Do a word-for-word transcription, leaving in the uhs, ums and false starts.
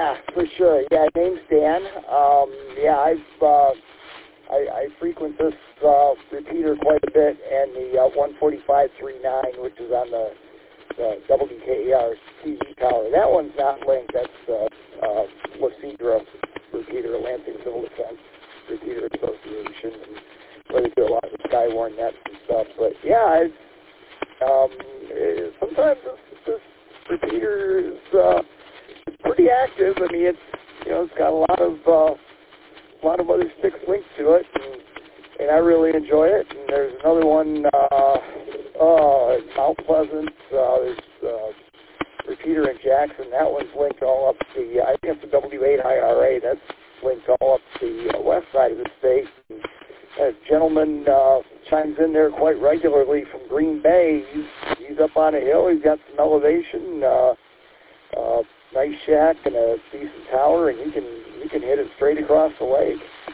Yeah, for sure. Yeah, name's Dan. Um, yeah, I've uh, I, I frequent this uh, repeater quite a bit, and the uh, one forty-five point three nine, which is on the, the W K A R T V tower. That one's not linked. That's uh, uh, Lacidra repeater, Lansing Civil Defense Repeater Association, and where they do a lot of the Skywarn nets and stuff. But yeah, I've, um, eh, sometimes this, this repeater is uh, it's pretty active. I mean, it's you know it's got a lot of uh, a lot of other sticks linked to it, and, and I really enjoy it. And there's another one, uh, uh, Mount Pleasant. Uh, there's uh, repeater in Jackson. That one's linked all up the. I think it's the W eight I R A. That's linked all up the uh, west side of the state. And a gentleman uh, chimes in there quite regularly from Green Bay. He's, he's up on a hill. He's got some elevation. Uh, uh, nice shack and a decent tower, and he can he can hit it straight across the lake.